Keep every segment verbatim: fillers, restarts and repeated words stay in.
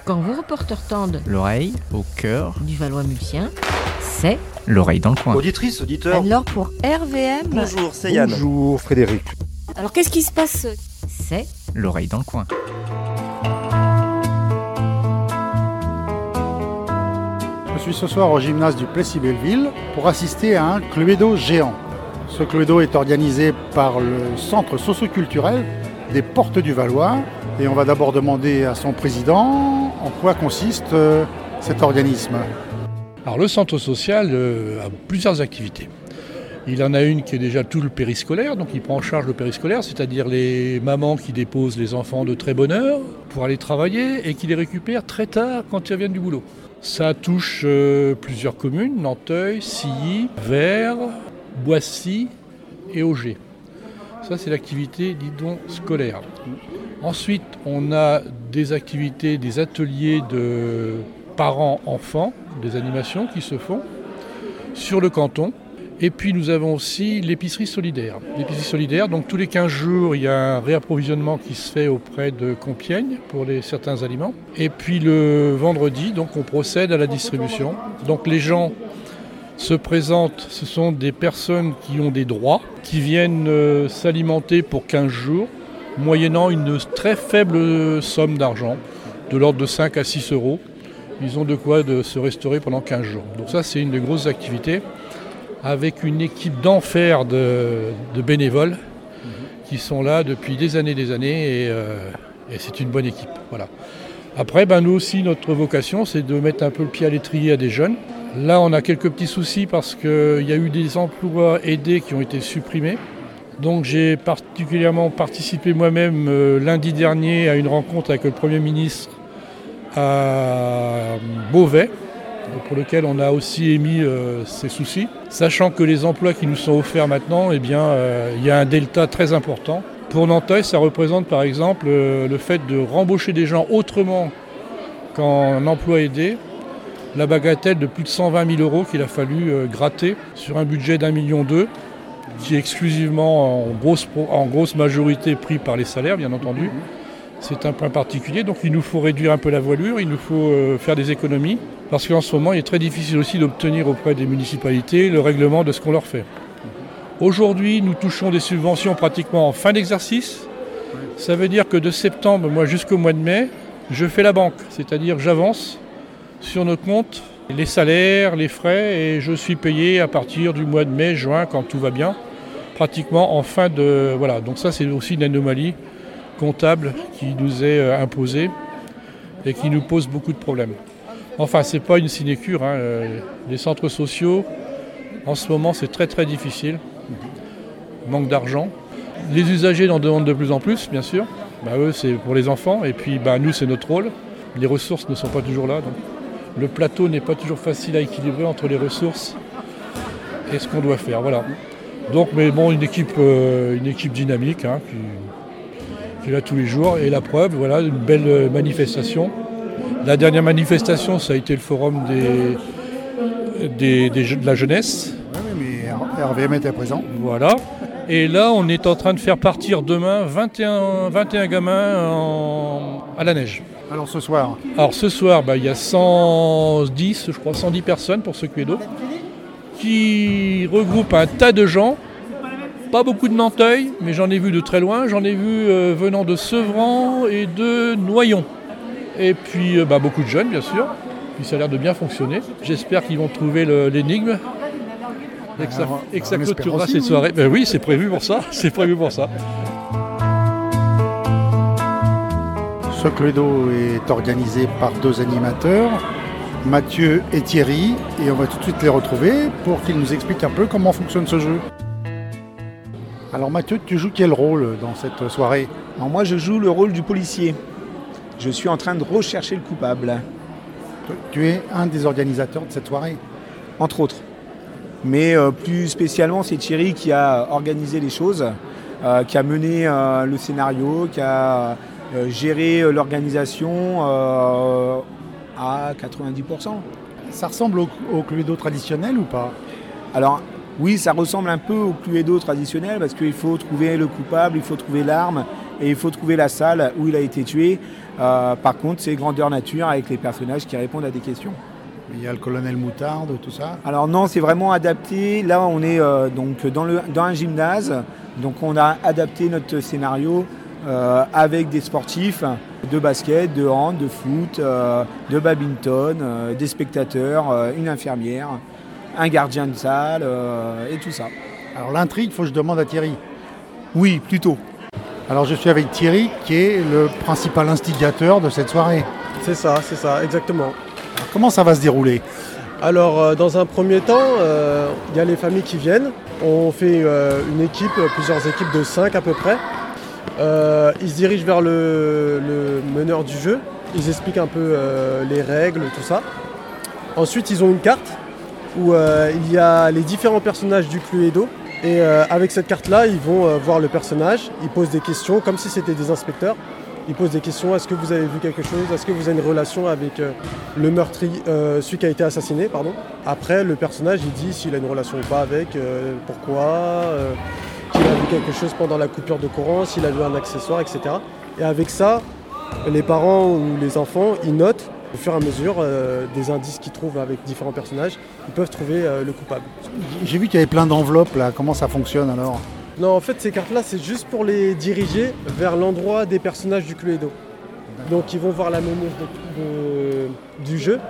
Quand vos reporters tendent l'oreille au cœur du Valois-Mulsien, c'est l'oreille dans le coin. Auditrice, auditeur. Alors pour R V M, Bonjour, c'est Yann. Bonjour Frédéric. Alors qu'est-ce qui se passe? C'est l'oreille dans le coin. Je suis ce soir au gymnase du Plessis-Belleville pour assister à un Cluedo géant. Ce Cluedo est organisé par le centre socio-culturel des Portes du Valois et on va d'abord demander à son président en quoi consiste euh, cet organisme. Alors le centre social euh, a plusieurs activités. Il en a une qui est déjà tout le périscolaire, donc il prend en charge le périscolaire, c'est-à-dire les mamans qui déposent les enfants de très bonne heure pour aller travailler et qui les récupèrent très tard quand ils reviennent du boulot. Ça touche euh, plusieurs communes, Nanteuil, Silly, Vers, Boissy et Auger. Ça c'est l'activité, dis donc, scolaire. Ensuite, on a des activités, des ateliers de parents-enfants, des animations qui se font sur le canton. Et puis nous avons aussi l'épicerie solidaire. L'épicerie solidaire, donc tous les quinze jours, il y a un réapprovisionnement qui se fait auprès de Compiègne pour les, certains aliments. Et puis le vendredi, donc on procède à la distribution. Donc les gens se présentent, ce sont des personnes qui ont des droits, qui viennent euh, s'alimenter pour quinze jours, moyennant une très faible somme d'argent, de l'ordre de cinq à six euros. Ils ont de quoi de se restaurer pendant quinze jours. Donc ça, c'est une des grosses activités, avec une équipe d'enfer de, de bénévoles mmh. qui sont là depuis des années et des années, et, euh, et c'est une bonne équipe. Voilà. Après, ben, nous aussi, notre vocation, c'est de mettre un peu le pied à l'étrier à des jeunes. Là, on a quelques petits soucis parce qu'il y a eu des emplois aidés qui ont été supprimés. Donc j'ai particulièrement participé moi-même euh, lundi dernier à une rencontre avec le Premier ministre à Beauvais, pour lequel on a aussi émis euh, ces soucis, sachant que les emplois qui nous sont offerts maintenant, eh bien, euh, il y a un delta très important. Pour Nanteuil, ça représente par exemple euh, le fait de rembaucher des gens autrement qu'en emploi aidé, la bagatelle de plus de cent vingt mille euros qu'il a fallu euh, gratter sur un budget d'un million deux, qui est exclusivement en grosse, en grosse majorité pris par les salaires, bien entendu. C'est un point particulier, donc il nous faut réduire un peu la voilure, il nous faut euh, faire des économies, parce qu'en ce moment, il est très difficile aussi d'obtenir auprès des municipalités le règlement de ce qu'on leur fait. Aujourd'hui, nous touchons des subventions pratiquement en fin d'exercice. Ça veut dire que de septembre, moi, jusqu'au mois de mai, je fais la banque, c'est-à-dire j'avance sur notre compte les salaires, les frais, et je suis payé à partir du mois de mai, juin, quand tout va bien, pratiquement en fin de... Voilà, donc ça, c'est aussi une anomalie comptable qui nous est euh, imposée et qui nous pose beaucoup de problèmes. Enfin, c'est pas une sinécure, hein. Les centres sociaux, en ce moment, c'est très très difficile. Manque d'argent. Les usagers en demandent de plus en plus, bien sûr. Bah, eux, c'est pour les enfants, et puis bah, nous, c'est notre rôle. Les ressources ne sont pas toujours là. Donc. Le plateau n'est pas toujours facile à équilibrer entre les ressources et ce qu'on doit faire. Voilà. Donc, mais bon, une équipe, euh, une équipe dynamique, hein, qui, qui est là tous les jours. Et la preuve, voilà, une belle manifestation. La dernière manifestation, ça a été le forum des, des, des, de la jeunesse. Oui, mais R V M était présent. Voilà. Et là, on est en train de faire partir demain vingt et un, vingt et un gamins en, à la neige. Alors ce soir Alors ce soir, bah, il y a cent dix, je crois, cent dix personnes pour ce Cluedo, qui regroupe un tas de gens. Pas beaucoup de Nanteuil, mais j'en ai vu de très loin. J'en ai vu euh, venant de Sevran et de Noyon. Et puis euh, bah, beaucoup de jeunes, bien sûr. Puis ça a l'air de bien fonctionner. J'espère qu'ils vont trouver le, l'énigme et que ça, et que ça clôturera cette soirée. Ben oui, c'est prévu pour ça. C'est prévu pour ça. Ce Cluedo est organisé par deux animateurs, Mathieu et Thierry, et on va tout de suite les retrouver pour qu'ils nous expliquent un peu comment fonctionne ce jeu. Alors Mathieu, tu joues quel rôle dans cette soirée ? Alors moi je joue le rôle du policier. Je suis en train de rechercher le coupable. Tu es un des organisateurs de cette soirée ? Entre autres. Mais euh, plus spécialement, c'est Thierry qui a organisé les choses, euh, qui a mené euh, le scénario, qui a euh, géré l'organisation euh, à quatre-vingt-dix pour cent. Ça ressemble au, au Cluedo traditionnel ou pas ? Alors oui, ça ressemble un peu au Cluedo traditionnel parce qu'il faut trouver le coupable, il faut trouver l'arme et il faut trouver la salle où il a été tué. Euh, par contre, c'est grandeur nature avec les personnages qui répondent à des questions. Il y a le colonel Moutarde, tout ça. Alors non, c'est vraiment adapté. Là, on est euh, donc dans, le, dans un gymnase. Donc on a adapté notre scénario euh, avec des sportifs de basket, de hand, de foot, euh, de badminton, euh, des spectateurs, euh, une infirmière, un gardien de salle euh, et tout ça. Alors l'intrigue, il faut que je demande à Thierry. Oui, plutôt. Alors je suis avec Thierry qui est le principal instigateur de cette soirée. C'est ça, c'est ça, exactement. Alors, comment ça va se dérouler? Alors euh, dans un premier temps, il euh, y a les familles qui viennent. On fait euh, une équipe, plusieurs équipes de cinq à peu près. Euh, ils se dirigent vers le, le meneur du jeu. Ils expliquent un peu euh, les règles, tout ça. Ensuite, ils ont une carte où euh, il y a les différents personnages du Cluedo. Et euh, avec cette carte-là, ils vont euh, voir le personnage. Ils posent des questions comme si c'était des inspecteurs. Ils posent des questions, est-ce que vous avez vu quelque chose? Est-ce que vous avez une relation avec euh, le meurtrier, euh, celui qui a été assassiné, pardon. Après, le personnage, il dit s'il a une relation ou pas avec, euh, pourquoi, euh, qu'il a vu quelque chose pendant la coupure de courant, s'il a vu un accessoire, et cetera. Et avec ça, les parents ou les enfants, ils notent au fur et à mesure euh, des indices qu'ils trouvent avec différents personnages. Ils peuvent trouver euh, le coupable. J'ai vu qu'il y avait plein d'enveloppes là, comment ça fonctionne alors? Non, en fait, ces cartes-là, c'est juste pour les diriger vers l'endroit des personnages du Cluedo. Donc, ils vont voir la meneuse de, de, du jeu.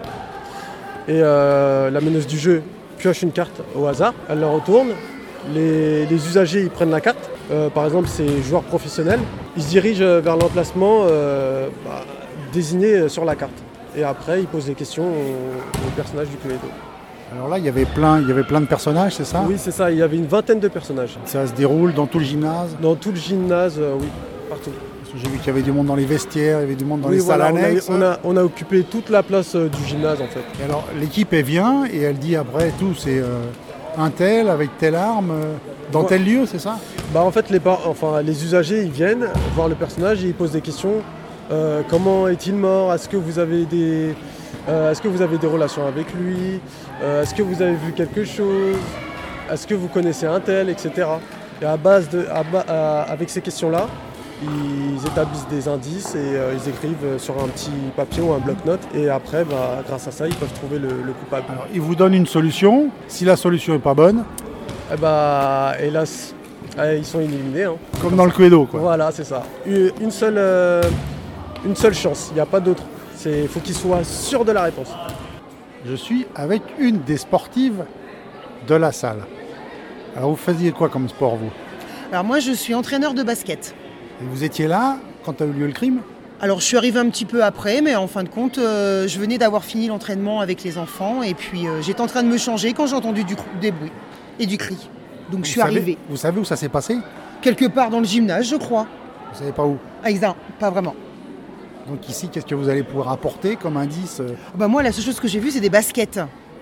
Et euh, la meneuse du jeu pioche une carte au hasard. Elle la retourne. Les, les usagers, ils prennent la carte. Euh, par exemple, c'est joueurs professionnels. Ils se dirigent vers l'emplacement euh, bah, désigné sur la carte. Et après, ils posent des questions aux, aux personnages du Cluedo. Alors là, il y avait plein, il y avait plein de personnages, c'est ça? Oui, c'est ça. Il y avait une vingtaine de personnages. Ça se déroule dans tout le gymnase? Dans tout le gymnase, euh, oui, partout. Parce que j'ai vu qu'il y avait du monde dans les vestiaires, il y avait du monde dans oui, les voilà, salles on a, annexes. on, a, on a occupé toute la place euh, du gymnase, en fait. Et alors, l'équipe, elle vient et elle dit après tout, c'est euh, un tel avec telle arme, euh, dans Ouais. tel lieu, c'est ça? Bah, en fait, les, par... enfin, les usagers, ils viennent voir le personnage et ils posent des questions. Euh, comment est-il mort? Est-ce que vous avez des... Euh, est-ce que vous avez des relations avec lui? euh, Est-ce que vous avez vu quelque chose? Est-ce que vous connaissez un tel, et cetera. Et à base de, à ba- à- avec ces questions-là, ils établissent des indices et euh, ils écrivent sur un petit papier ou un bloc-notes. Et après, bah, grâce à ça, ils peuvent trouver le, le coupable. Alors, ils vous donnent une solution. Si la solution n'est pas bonne, Et bah, hélas, euh, ils sont éliminés. Hein. comme dans le Cluedo, quoi. Voilà, c'est ça. Une une seule, euh, une seule chance, il n'y a pas d'autre. Il faut qu'ils soient sûrs de la réponse. Je suis avec une des sportives de la salle. Alors, vous faisiez quoi comme sport, vous? Alors moi, je suis entraîneur de basket. Et vous étiez là quand a eu lieu le crime? Alors je suis arrivée un petit peu après, mais en fin de compte, euh, je venais d'avoir fini l'entraînement avec les enfants et puis euh, j'étais en train de me changer quand j'ai entendu du, des bruits et du cri. Donc Vous je suis savez- arrivée Vous savez où ça s'est passé? quelque part dans le gymnase, je crois. Vous savez pas où? Ah, exact, pas vraiment. Donc ici, qu'est-ce que vous allez pouvoir apporter comme indice? euh, Bah moi, la seule chose que j'ai vue, c'est des baskets.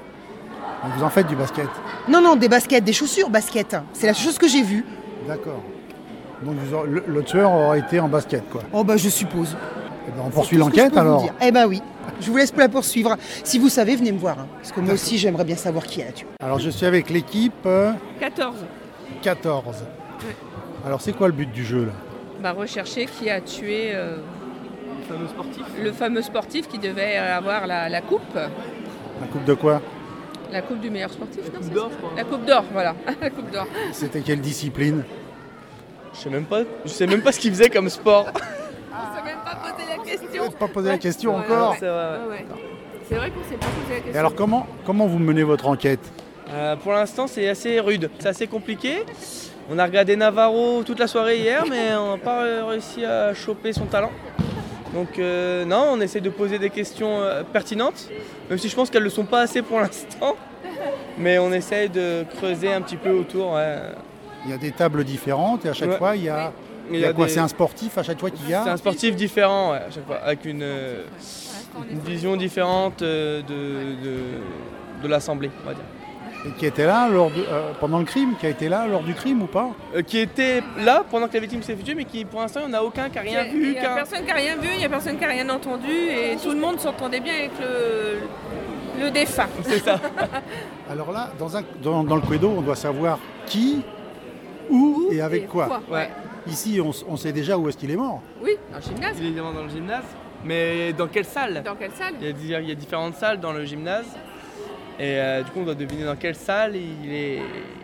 Vous en faites du basket? Non, non, des baskets, des chaussures baskets. C'est la seule chose que j'ai vue. D'accord. Donc vous aurez- le, le tueur aurait été en basket, quoi. Oh bah je suppose. Eh ben, on C'est poursuit tout ce que je l'enquête peux vous alors. dire. Eh ben oui, je vous laisse la poursuivre. Si vous savez, venez me voir. hein, parce que moi aussi, j'aimerais bien savoir qui a tué. Alors je suis avec l'équipe euh, quatorze. quatorze. Ouais. Alors c'est quoi le but du jeu là? Bah, rechercher qui a tué euh, le fameux sportif qui devait avoir la, la coupe. La coupe de quoi? La coupe du meilleur sportif, non, c'est ça La coupe d'or, voilà. La coupe d'or. C'était quelle discipline? Je sais même pas, je sais même pas ce qu'il faisait comme sport. On s'est même pas posé la question. Vous n'avez pas posé la question Ouais, encore? ouais, ouais. Ouais, ouais. C'est vrai qu'on s'est pas posé la question. Et alors comment, comment vous menez votre enquête? Euh, pour l'instant, c'est assez rude, c'est assez compliqué. On a regardé Navarro toute la soirée hier, mais on n'a pas euh, réussi à choper son talent. Donc euh, non, on essaie de poser des questions euh, pertinentes, même si je pense qu'elles ne le sont pas assez pour l'instant. Mais on essaie de creuser un petit peu autour. Ouais. Il y a des tables différentes et à chaque Ouais. fois il y a, Il il y a quoi? des- C'est un sportif à chaque fois qu'il y C'est a? un sportif différent ouais, à chaque fois, avec une, euh, une vision différente euh, de, de, de l'assemblée, on va dire. Et qui était là lors de- euh, pendant le crime? Qui a été là lors du crime ou pas? Euh, qui était là pendant que la victime s'est tuée, mais qui pour l'instant il n'y en a aucun qui a rien Il vu. n'y a qu'un- personne qui a rien vu, il n'y a personne qui a rien entendu et tout le monde s'entendait bien avec le, le défunt. C'est ça. Alors là, dans, un, dans, dans le Cluedo, on doit savoir qui, où et avec quoi. Ouais. Ici, on, s- on sait déjà où est-ce qu'il est mort. Oui, dans le gymnase. Il est évidemment dans le gymnase. Mais dans quelle salle? Dans quelle salle? Il y, a, di- il y a différentes salles dans le gymnase. Et euh, du coup, on doit deviner dans quelle salle il est,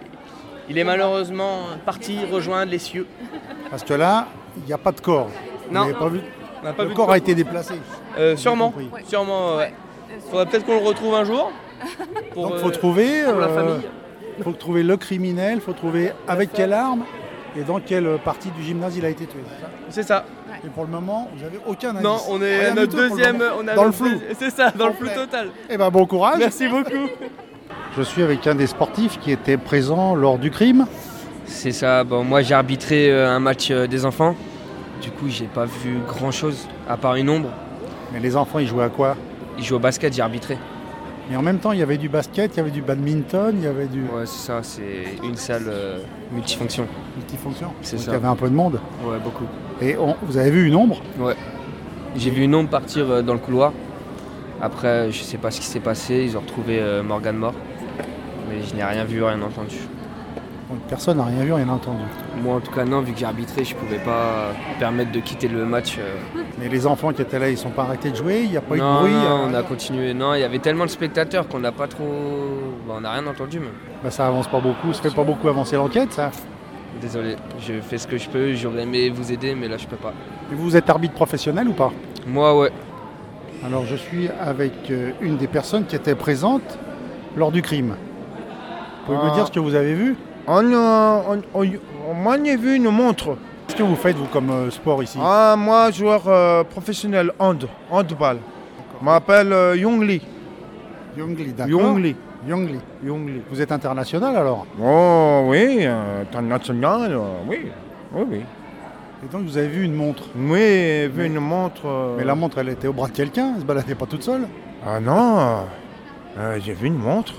il est malheureusement parti rejoindre les cieux. Parce que là, il n'y a pas de corps. Vous Non. n'avez pas vu On n'a pas Le vu de corps corps. a été déplacé. Euh, sûrement, compris. Ouais. sûrement. Ouais. Ouais. Faudra peut-être qu'on le retrouve un jour. Pour, Donc il faut euh, trouver, pour la euh, famille. faut trouver le criminel, il faut trouver avec quelle arme et dans quelle partie du gymnase il a été tué. c'est ça C'est ça. Et pour le moment, vous n'avez aucun indice. Non, on est Rien à du notre tout pour le deuxième. moment. On a Dans le notre flou. deuxi- C'est ça, dans le flou Complet. total. Eh ben bon courage. Merci beaucoup. Je suis avec un des sportifs qui était présent lors du crime. C'est ça, bon, moi j'ai arbitré euh, un match euh, des enfants. Du coup, j'ai pas vu grand chose à part une ombre. Mais les enfants, ils jouaient à quoi? Ils jouent au basket, j'ai arbitré. Mais en même temps, il y avait du basket, il y avait du badminton, il y avait du Ouais, c'est ça, c'est une salle euh, multifonction. multifonction. C'est Donc ça. il y avait un peu de monde. Ouais, beaucoup. Et on- vous avez vu une ombre? Ouais. J'ai vu une ombre partir euh, dans le couloir. Après, je sais pas ce qui s'est passé, ils ont retrouvé euh, Morgan mort. Mais je n'ai rien vu, rien entendu. Donc personne n'a rien vu, rien entendu. Moi en tout cas non, vu que j'ai arbitré, je pouvais pas me permettre de quitter le match. euh. Mais les enfants qui étaient là, ils sont pas arrêtés de jouer, il n'y a pas eu de non, bruit. non, euh, on a continué. Non, il y avait tellement de spectateurs qu'on n'a pas trop... Bah, on n'a rien entendu même. bah, ça avance pas beaucoup, ça fait pas beaucoup avancer l'enquête, ça. Désolé, je fais ce que je peux, j'aurais aimé vous aider, mais là je peux pas. Et vous êtes arbitre professionnel ou pas? Moi ouais. Alors je suis avec euh, une des personnes qui était présente lors du crime. Vous pouvez me Ah. dire ce que vous avez vu? On, euh, on- on- moi, j'ai vu une montre. Qu'est-ce que vous faites, vous, comme euh, sport ici? Ah, moi, joueur euh, professionnel, hand, handball. Je m'appelle euh, Young Lee. Young Lee, d'accord. Young Lee. Young Lee. Young Lee. Vous êtes international alors? Oh, oui, euh, international, euh, oui. Oui, oui. Et donc vous avez vu une montre? Oui, j'ai vu Mais- une montre. euh, Mais la montre, elle était au bras de quelqu'un, elle se baladait pas toute seule? Ah non, euh, j'ai vu une montre.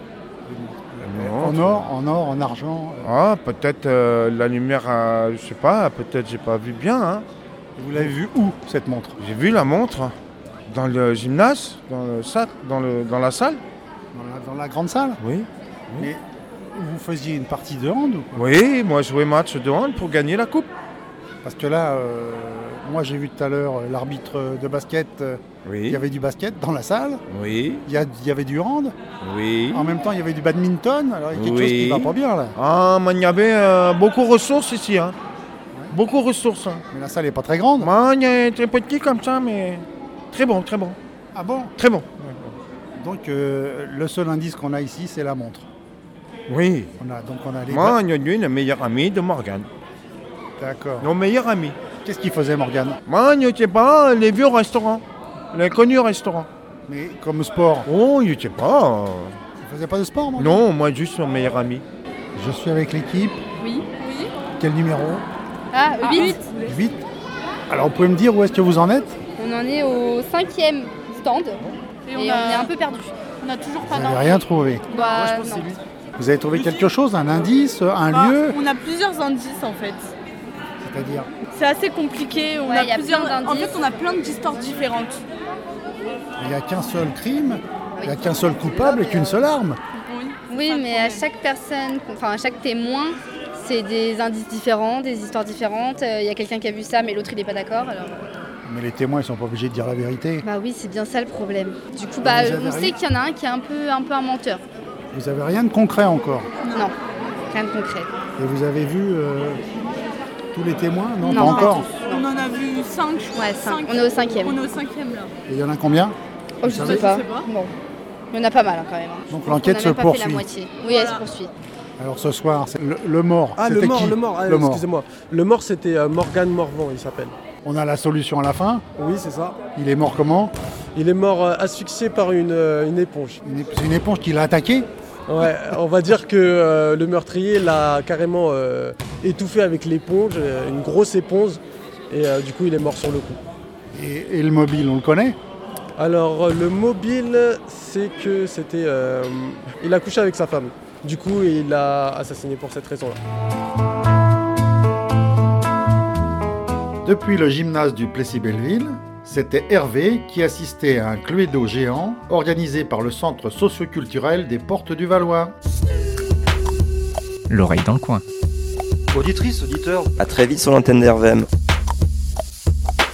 Une En montre. or, en or, en argent. euh. Ah, peut-être euh, la lumière, euh, je sais pas, peut-être j'ai pas vu bien. Hein. Et vous l'avez vu où, cette montre? J'ai vu la montre dans le gymnase, dans, le sac, dans, le, dans la salle. Dans la, dans la grande salle? Oui. Mais vous faisiez une partie de hand ou quoi? Oui, moi je jouais match de hand pour gagner la coupe. Parce que là, euh, moi j'ai vu tout à l'heure euh, l'arbitre de basket, euh, il y Oui. avait du basket dans la salle, Oui. il y, a- il y avait du hand, Oui. en même temps il y avait du badminton, alors il y a quelque Oui. chose qui va pas bien là. Ah, mais il y avait euh, beaucoup de ressources ici. Hein. Beaucoup de ressources. Hein. Mais la salle est pas très grande. Moi, il est très petit comme ça, mais très bon, très bon. Ah bon? Très bon. Donc euh, le seul indice qu'on a ici, c'est la montre. Oui. On a, donc on a les Moi, il y a lui, le meilleur ami de Morgane. D'accord. Nos meilleurs amis. Qu'est-ce qu'il faisait Morgane? Moi, je ne sais pas, les vieux restaurants. Les connus restaurants. Mais comme sport, Oh, je ne sais pas. il faisait pas de sport Morgane? Non, moi, juste mon meilleur ami. Je suis avec l'équipe. Oui. Oui. Quel numéro? Ah, huit. huit. Alors vous pouvez me dire où est-ce que vous en êtes? On en est au cinquième stand et, Et on, on, est a, un peu perdu. on a toujours Vous pas n'avez d'infos. rien trouvé. Bah, non. Vous avez trouvé quelque chose, un indice, un Bah, lieu? On a plusieurs indices en fait. C'est-à-dire? C'est assez compliqué. On Ouais, a y a plusieurs. plein En d'indices. fait, on a plein d'histoires différentes. Il n'y a qu'un seul crime, il n'y a qu'un seul coupable et qu'une seule arme. Oui. Oui, mais à chaque personne, enfin à chaque témoin, c'est des indices différents, des histoires différentes. Il y a quelqu'un qui a vu ça, mais l'autre il n'est pas d'accord. Alors... Mais les témoins, ils sont pas obligés de dire la vérité. Bah oui, c'est bien ça le problème. Du coup, bah, vous avez on rien sait qu'il y en a un qui est un peu, un peu un menteur. Vous avez rien de concret encore. Non, rien de concret. Et vous avez vu euh, tous les témoins? Non, Non, pas pas encore. On en a vu cinq. Ouais, cinq. On est au cinquième. On est au cinquième là. Et il y en a combien? Oh, je savez sais pas. Je sais pas. Bon. Il y en a pas mal hein, quand même. hein. Donc Je pense l'enquête qu'on se a même pas fait poursuit. la moitié. Oui, elle se poursuit. Alors ce soir, c'est le, le mort. Ah, le c'était mort, qui le mort, ah, Le mort. excusez-moi. Le mort, c'était euh, Morgan Morvan, il s'appelle. On a la solution à la fin. Oui, c'est ça. Il est mort comment? Il est mort euh, asphyxié par une, euh, une éponge. Une ép- C'est une éponge qui l'a attaqué? Ouais, on va dire que euh, le meurtrier l'a carrément euh, étouffé avec l'éponge, euh, une grosse éponge, et euh, du coup il est mort sur le coup. Et, et le mobile, on le connaît? Alors euh, le mobile, c'est que c'était... euh, il a couché avec sa femme. Du coup, il l'a assassiné pour cette raison-là. Depuis le gymnase du Plessis-Belleville, c'était Hervé qui assistait à un cluedo géant organisé par le centre socio-culturel des Portes du Valois. L'oreille dans le coin. Auditrice, auditeur, à très vite sur l'antenne d'R V M.